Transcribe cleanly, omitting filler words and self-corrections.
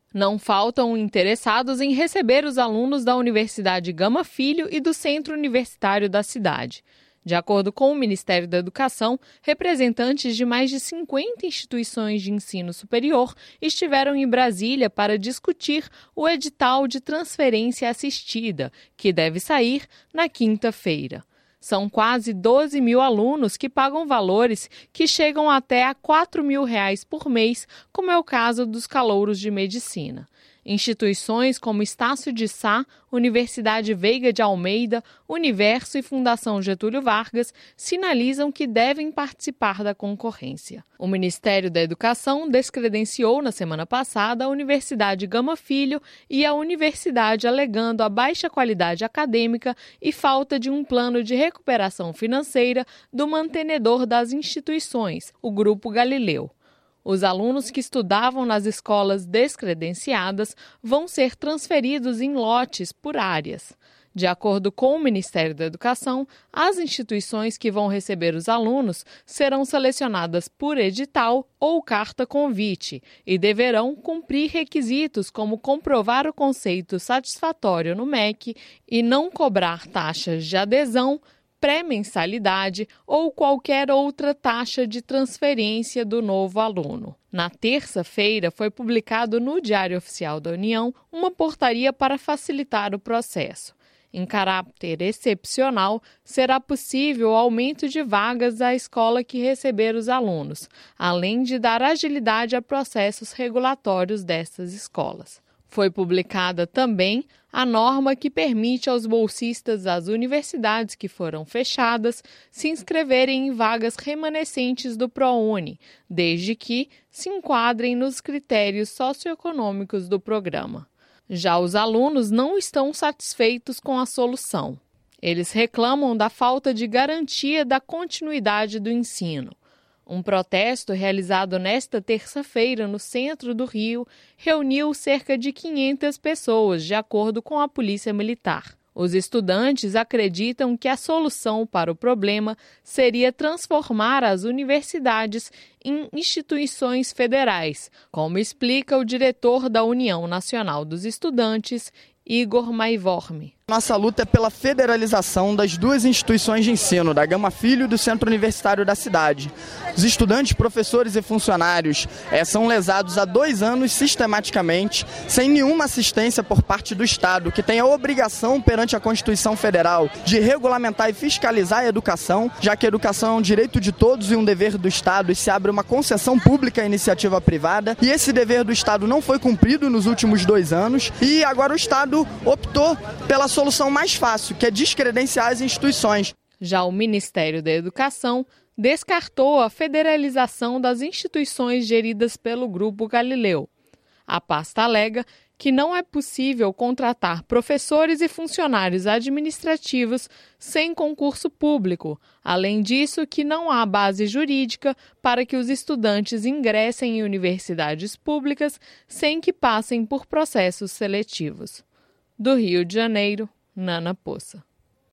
Não faltam interessados em receber os alunos da Universidade Gama Filho e do Centro Universitário da cidade. De acordo com o Ministério da Educação, representantes de mais de 50 instituições de ensino superior estiveram em Brasília para discutir o edital de transferência assistida, que deve sair na quinta-feira. São quase 12 mil alunos que pagam valores que chegam até a R$ 4.000 por mês, como é o caso dos calouros de medicina. Instituições como Estácio de Sá, Universidade Veiga de Almeida, Universo e Fundação Getúlio Vargas sinalizam que devem participar da concorrência. O Ministério da Educação descredenciou na semana passada a Universidade Gama Filho e a universidade alegando a baixa qualidade acadêmica e falta de um plano de recuperação financeira do mantenedor das instituições, o Grupo Galileu. Os alunos que estudavam nas escolas descredenciadas vão ser transferidos em lotes por áreas. De acordo com o Ministério da Educação, as instituições que vão receber os alunos serão selecionadas por edital ou carta convite e deverão cumprir requisitos como comprovar o conceito satisfatório no MEC e não cobrar taxas de adesão, pré-mensalidade ou qualquer outra taxa de transferência do novo aluno. Na terça-feira, foi publicado no Diário Oficial da União uma portaria para facilitar o processo. Em caráter excepcional, será possível o aumento de vagas à escola que receber os alunos, além de dar agilidade a processos regulatórios dessas escolas. Foi publicada também a norma que permite aos bolsistas das universidades que foram fechadas se inscreverem em vagas remanescentes do ProUni, desde que se enquadrem nos critérios socioeconômicos do programa. Já os alunos não estão satisfeitos com a solução. Eles reclamam da falta de garantia da continuidade do ensino. Um protesto realizado nesta terça-feira no centro do Rio reuniu cerca de 500 pessoas, de acordo com a Polícia Militar. Os estudantes acreditam que a solução para o problema seria transformar as universidades em instituições federais, como explica o diretor da União Nacional dos Estudantes, Igor Maivorme. Nossa luta é pela federalização das duas instituições de ensino, da Gama Filho e do Centro Universitário da cidade. Os estudantes, professores e funcionários são lesados há 2 anos sistematicamente, sem nenhuma assistência por parte do Estado, que tem a obrigação perante a Constituição Federal de regulamentar e fiscalizar a educação, já que a educação é um direito de todos e um dever do Estado, e se abre uma concessão pública à iniciativa privada. E esse dever do Estado não foi cumprido nos últimos 2 anos, e agora o Estado optou pela solução mais fácil, que é descredenciar as instituições. Já o Ministério da Educação descartou a federalização das instituições geridas pelo Grupo Galileu. A pasta alega que não é possível contratar professores e funcionários administrativos sem concurso público. Além disso, que não há base jurídica para que os estudantes ingressem em universidades públicas sem que passem por processos seletivos. Do Rio de Janeiro, Nana Poça.